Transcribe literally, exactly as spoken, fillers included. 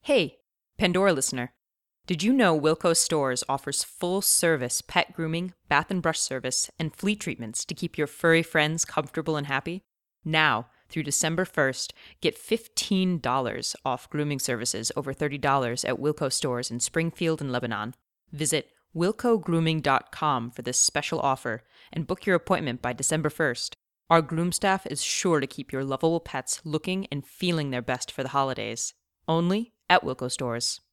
Hey, Pandora listener. Did you know Wilco Stores offers full-service pet grooming, bath and brush service, and flea treatments to keep your furry friends comfortable and happy? Now, through December first, get fifteen dollars off grooming services over thirty dollars at Wilco Stores in Springfield and Lebanon. Visit wilco grooming dot com for this special offer and book your appointment by December first. Our groom staff is sure to keep your lovable pets looking and feeling their best for the holidays. Only at Wilco Stores.